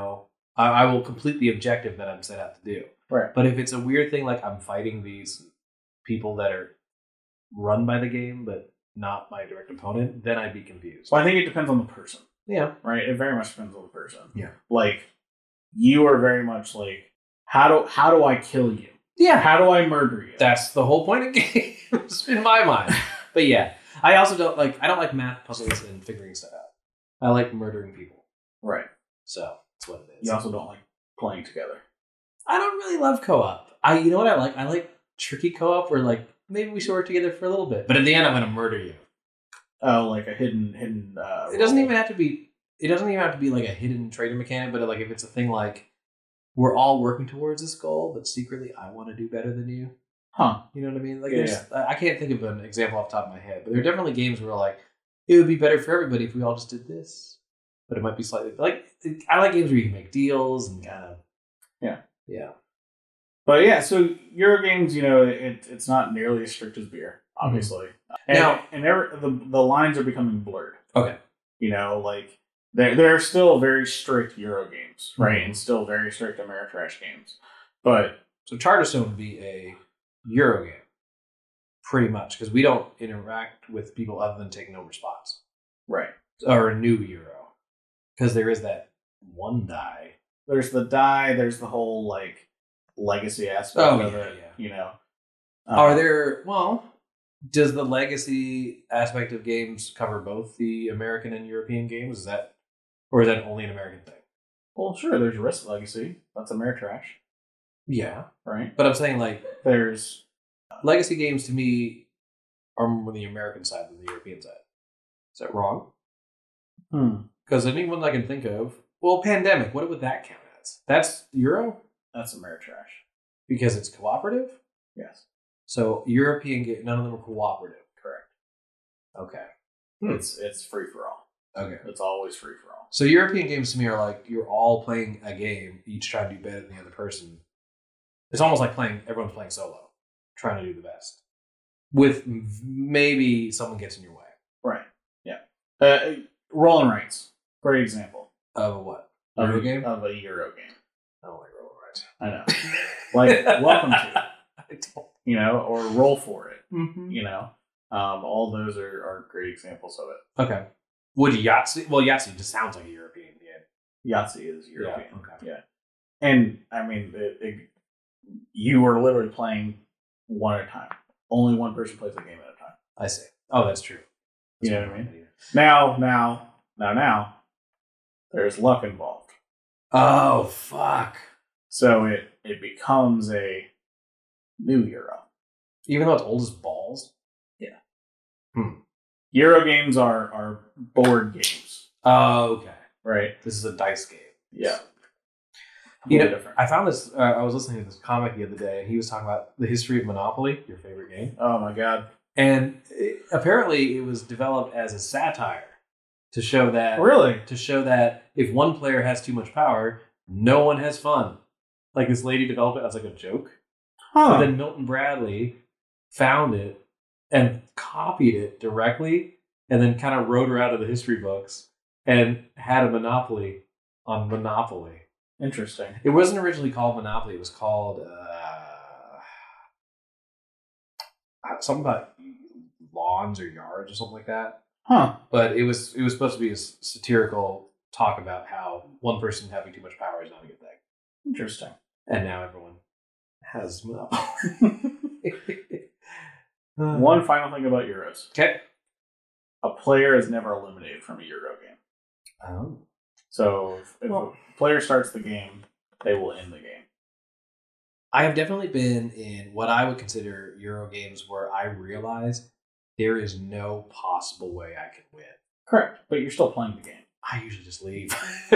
I will complete the objective that I'm set out to do. Right. But if it's a weird thing like I'm fighting these people that are run by the game but not my direct opponent, then I'd be confused. Well, I think it depends on the person. Yeah. Right. It very much depends on the person. Yeah. Like you are very much like how do I kill you? Yeah. How do I murder you? That's the whole point of games in my mind. But yeah, I also don't like math puzzles and figuring stuff out. I like murdering people. Right. So that's what it is. You also don't like playing together. I don't really love co-op. You know what I like? I like tricky co-op where like maybe we should work together for a little bit, but at the end I'm going to murder you. Oh, like a hidden. It doesn't even have to be. It doesn't even have to be like a hidden trading mechanic, but like if it's a thing like we're all working towards this goal, but secretly I want to do better than you. Huh? You know what I mean? Like, yeah. I can't think of an example off the top of my head, but there are definitely games where like it would be better for everybody if we all just did this, but it might be slightly like I like games where you can make deals and kind of yeah. But yeah, so Euro games, it's not nearly as strict as beer, obviously. Mm-hmm. And the lines are becoming blurred. Okay. Like there are still very strict Euro games, right? Mm-hmm. And still very strict Ameritrash games. But so Charterstone would be a Euro game, pretty much, because we don't interact with people other than taking over spots. Right. Or a new Euro. Because there is that one die. There's the die, there's the whole like legacy aspect of it. Yeah. Are there does the legacy aspect of games cover both the American and European games? Or is that only an American thing? Well, sure, there's Risk Legacy. That's Ameritrash. Yeah. Right. But I'm saying like there's legacy games to me are more the American side than the European side. Is that wrong? Because anyone I can think of, Pandemic, what would that count as? That's Euro? That's Ameritrash. Because it's cooperative? Yes. So European games, none of them are cooperative. Correct. Okay. It's free for all. Okay. It's always free for all. So European games to me are like you're all playing a game, each trying to do better than the other person. It's almost like everyone's playing solo, trying to do the best. With maybe someone gets in your way. Right. Yeah. Roll and Rights. Great example. Of what? Of game? Of a Euro game. I don't like Roll and Rights. I know. Like, welcome to. I don't. Or Roll for It. Mm-hmm. All those are great examples of it. Okay. Would Yahtzee? Well, Yahtzee just sounds like a European game. Yahtzee is European. Yeah. Okay. Yeah. And, I mean, you are literally playing one at a time. Only one person plays the game at a time. I see. Oh, that's true. You know what I mean? Now, there's luck involved. Oh, fuck. So it becomes a new Euro. Even though it's old as balls? Euro games are board games, Oh, okay. right? This is a dice game. Yeah. You know, different. I found this. I was listening to this comic the other day, and he was talking about the history of Monopoly, your favorite game. Oh my god. And apparently, it was developed as a satire to show that Really? if one player has too much power, no one has fun. Like this lady developed it as like a joke, but then Milton Bradley found it and copied it directly, and then kind of wrote her out of the history books and had a monopoly on Monopoly. Interesting. It wasn't originally called Monopoly. It was called something about lawns or yards or something like that. Huh. But it was supposed to be a satirical talk about how one person having too much power is not a good thing. Interesting. And now everyone has Monopoly. One final thing about Euros. Okay. A player is never eliminated from a Euro game. Oh. So if a player starts the game, they will end the game. I have definitely been in what I would consider Euro games where I realize there is no possible way I can win. Correct. But you're still playing the game. I usually just leave.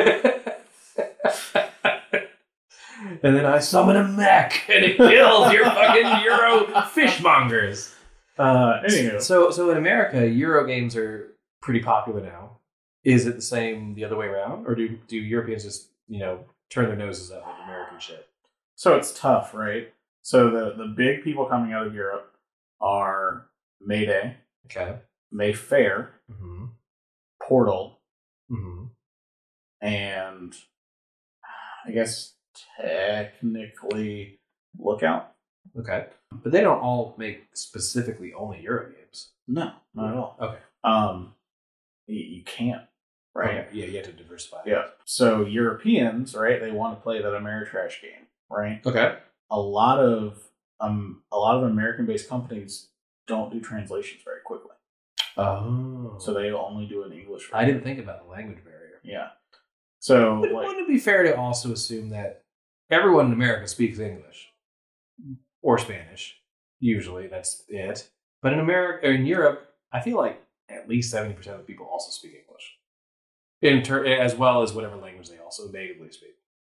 And then I summon a mech and it kills your fucking Euro fishmongers. Anywho. So in America, Euro games are pretty popular now. Is it the same the other way around? Or do Europeans just, turn their noses up at American shit? So it's tough, right? So the big people coming out of Europe are Mayday, Okay. Mayfair, Mm-hmm. Portal, Mm-hmm. and I guess technically Lookout. Okay. But they don't all make specifically only Euro games. No, not at all. Okay. You can't, right? Okay. Yeah, you have to diversify. Yeah. So Europeans, right? They want to play that Ameritrash game, right? Okay. A lot of American-based companies don't do translations very quickly, Oh. so they only do an English version. I didn't think about the language barrier. Yeah. So But wouldn't it be fair to also assume that everyone in America speaks English or Spanish? Usually, that's it. But in America or in Europe, I feel like at least 70% of people also speak English, as well as whatever language they also natively speak.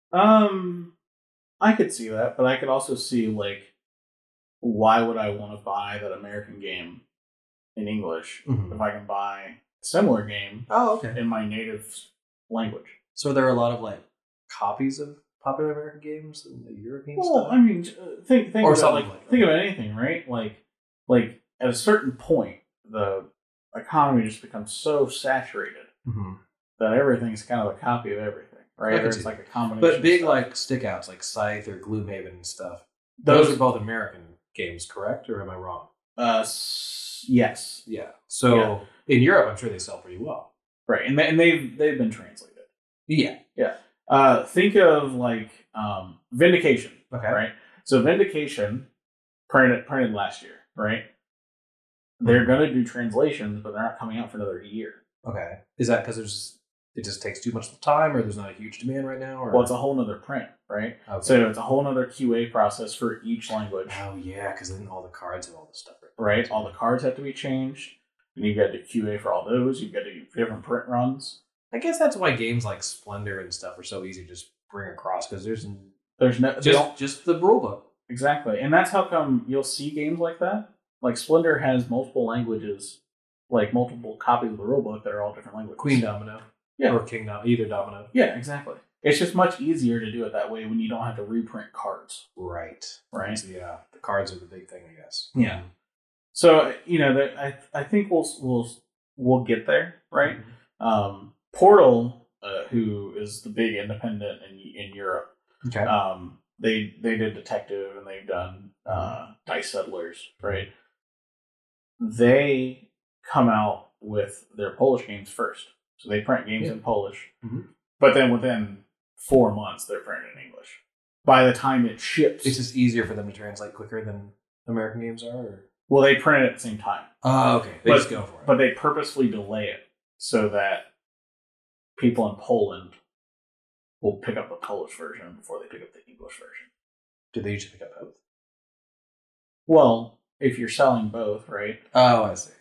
I could see that, but I could also see why would I want to buy that American game in English if I can buy a similar game Oh, okay. in my native language? So there are a lot of copies of popular American games in the European Well, stuff. I mean, think Or about something like that. think about anything, right? Like at a certain point, the economy just becomes so saturated that everything's kind of a copy of everything, right? I can Or see it's like a that. combination. But of big stuff. stickouts like Scythe or Gloomhaven and stuff. Those are both American games, correct? Or am I wrong? Yes, Yeah. So in Europe, I'm sure they sell pretty well. right, and they've been translated. Yeah. Think of Vindication. Okay. Right. So Vindication printed last year, right? They're going to do translations, but they're not coming out for another year. Okay. Is that because it just takes too much time, or there's not a huge demand right now? Or? Well, it's a whole nother print, right? Okay. So it's a whole nother QA process for each language. Oh yeah, because then all the cards have all this stuff. Right. All the cards have to be changed. And you've got to QA for all those. You've got to do different print runs. I guess that's why games like Splendor and stuff are so easy to just bring across, because there's no just the rule book. Exactly, and that's how come you'll see games like that. Like Splendor has multiple languages, like multiple copies of the rulebook that are all different languages. Queen Domino. Yeah. Or King Domino. Either Domino. Yeah, exactly. It's just much easier to do it that way when you don't have to reprint cards. Right. Right. So, yeah. The cards are the big thing, I guess. Yeah. So I think we'll get there, right? Mm-hmm. Portal, who is the big independent in Europe, Okay. they did Detective and they've done Dice Settlers, right? They come out with their Polish games first, so they print games in Polish, but then within 4 months they're printed in English. By the time it ships, It's just easier for them to translate quicker than American games are? Or? well, they print it at the same time. Oh, okay. They just go for it. But they purposefully delay it so that people in Poland will pick up the Polish version before they pick up the English version. Do they usually pick up both? Well, if you're selling both, right? Oh, I see.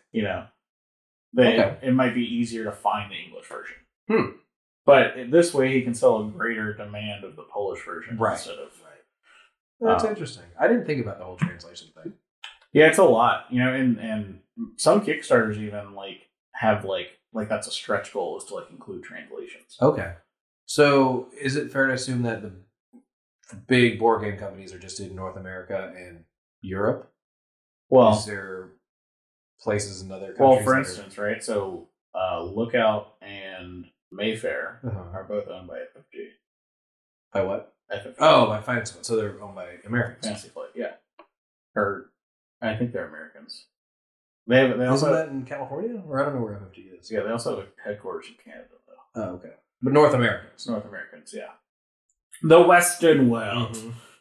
It might be easier to find the English version. But this way, he can sell a greater demand of the Polish version instead of. That's interesting. I didn't think about the whole translation thing. Yeah, it's a lot, and some Kickstarters even have that's a stretch goal is to include translations. Okay, so is it fair to assume that the big board game companies are just in North America and Europe? Well, is there places in other countries? Well, for instance, right? So, Lookout and Mayfair are both owned by FFG. By what? FFG. Oh, by Finance Fund. So they're owned by Americans. Fantasy Flight, yeah. Or I think they're Americans. They also isn't that in California, or I don't know where FFG is. Yeah, they also have a headquarters in Canada, though. Oh, okay. But North Americans. North Americans, yeah. The Western world.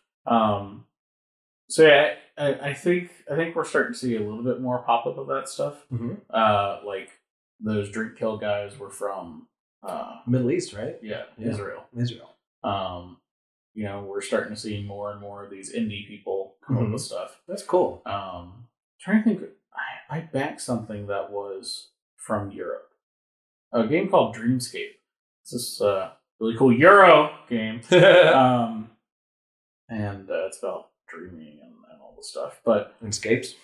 So yeah, I think we're starting to see a little bit more pop up of that stuff. Like those Drink Kill guys were from Middle East, right? Yeah, Israel. We're starting to see more and more of these indie people come up with stuff. That's cool. Trying to think, I backed something that was from Europe. A game called Dreamscape. It's this really cool Euro game. And it's about dreaming and all the stuff. But Escapes.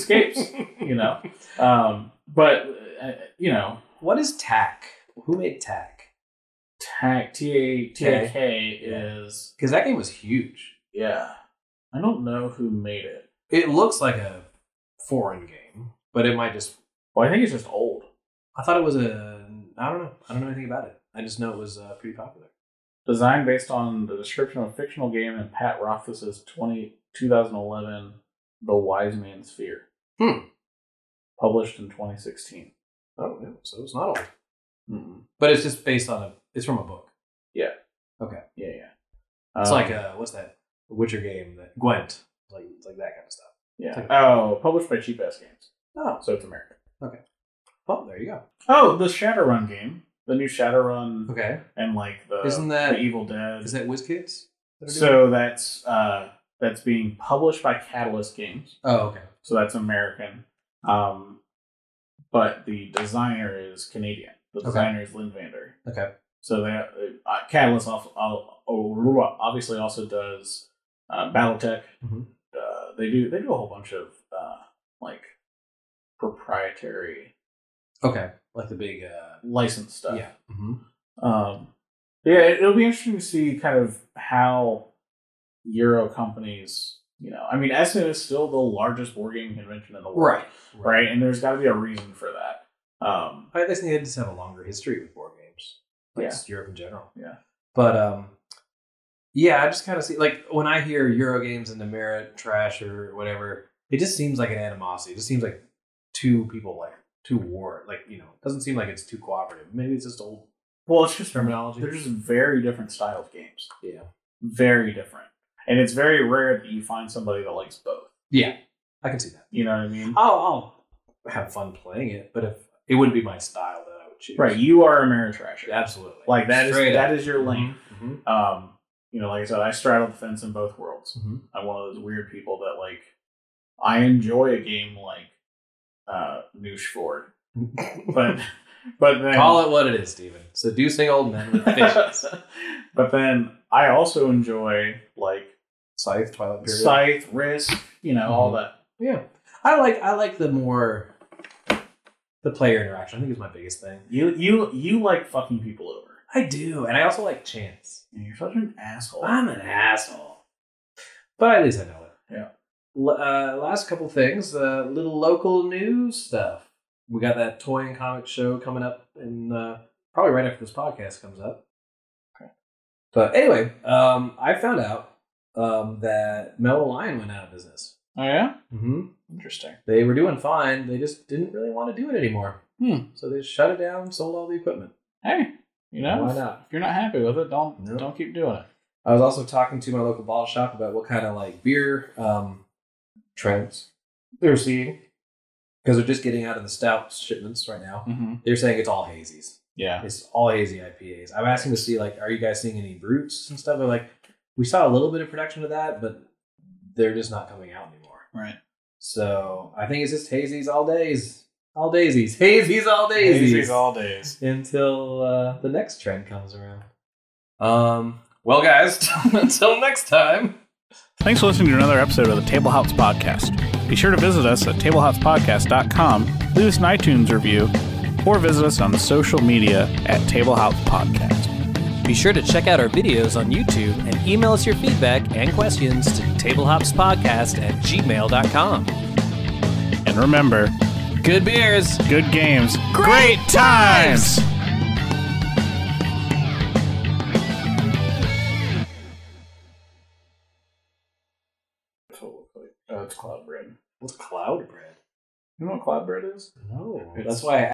What is TAC? Who made TAC? TAC, T-A-K is... Because that game was huge. Yeah. I don't know who made it. It looks like a foreign game, but it might just... Well, I think it's just old. I thought it was a... I don't know. I don't know anything about it. I just know it was pretty popular. Designed based on the description of a fictional game in Pat Rothfuss's 2011 The Wise Man's Fear. Published in 2016. Oh, yeah. So it's not old. But it's just based on it's from a book. Yeah. Okay. Yeah. It's like what's that? The Witcher game that Gwent. It's like that kind of stuff. Yeah. Published by Cheap Ass Games. Oh. So it's American. Okay. Well, there you go. Oh, the Shadowrun game. The new Shadowrun. Okay. And the Evil Dead. Is that WizKids? So that's being published by Catalyst Games. Oh, okay. So that's American. But the designer is Canadian. The designer is Lynn Vander. Okay. So Catalyst obviously also does BattleTech. They do a whole bunch of proprietary. Okay. Like the big licensed stuff. Yeah. It'll be interesting to see kind of how Euro companies. Essen is still the largest board game convention in the world, right? And there's got to be a reason for that. I guess they just have a longer history with board games, just Europe in general. Yeah, but I just kind of see when I hear Euro games and Ameritrash or whatever, it just seems like an animosity. It just seems like two people too war. It doesn't seem like it's too cooperative. Maybe it's just old. Well, it's just terminology. They're just very different style of games. Yeah, very different. And it's very rare that you find somebody that likes both. Yeah, I can see that. You know what I mean? I'll have fun playing it, but if it wouldn't be my style that I would choose. Right, you are a Ameritrasher. Absolutely. That is your lane. Like I said, I straddle the fence in both worlds. I'm one of those weird people that I enjoy a game like Noosh Ford. But then call it what it is, Steven. Seducing old men with fishes. But then I also enjoy Scythe, Twilight Period. Scythe, Risk, all that. Yeah. I like the more the player interaction. I think is my biggest thing. You like fucking people over. I do, and I also like chance. You're such an asshole. I'm an asshole. But at least I know it. Yeah. Last couple things, little local news stuff. We got that toy and comic show coming up in probably right after this podcast comes up. Okay. But anyway, I found out that Mellow Lion went out of business. Oh yeah? Interesting. They were doing fine. They just didn't really want to do it anymore. So they shut it down, sold all the equipment. Hey, why not? If you're not happy with it, don't keep doing it. I was also talking to my local bottle shop about what kind of beer trends they're seeing. Because they're just getting out of the stout shipments right now. They're saying it's all hazies. Yeah. It's all hazy IPAs. I'm asking to see, are you guys seeing any brutes and stuff? They're we saw a little bit of production of that, but they're just not coming out anymore. Right. So I think it's just hazies all days. All daisies. Hazies all daisies. Hazies all days. Until the next trend comes around. Well, guys, until next time. Thanks for listening to another episode of the Table Hops Podcast. Be sure to visit us at tablehopspodcast.com, leave us an iTunes review, or visit us on the social media at Table Hops Podcast. Be sure to check out our videos on YouTube and email us your feedback and questions to tablehopspodcast@gmail.com. And remember, Good beers, good games, great times! It's cloud bread. What's cloud bread? You know what cloud bread is? No. It's- That's why I